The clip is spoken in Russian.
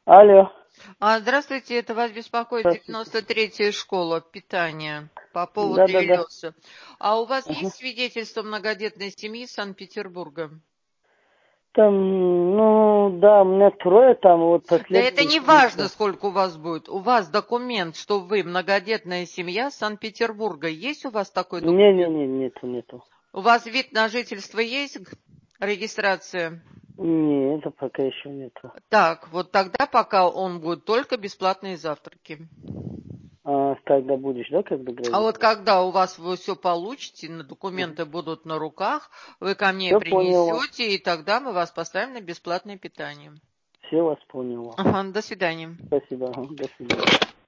Алло. Здравствуйте, это вас беспокоит Здравствуйте. 93-я школа питания по поводу Да-да-да. Элиоса. А у вас Ага. есть свидетельство многодетной семьи Санкт-Петербурга? Там, да, у меня трое там, вот Да это последний не важно, смысл. сколько у вас будет. У вас документ, что вы многодетная семья Санкт-Петербурга. Есть у вас такой документ? Не, нету. У вас вид на жительство есть? Регистрация? Не, это пока еще нету. Так, вот тогда пока он будет только бесплатные завтраки. А когда будешь, да, когда А грозит? вот когда у вас вы все получите, Ага. документы будут на руках, вы ко мне Все понял вас. принесете, и тогда мы вас поставим на бесплатное питание. Все вас понял вас. Ага, до свидания. Спасибо. Ага. До свидания.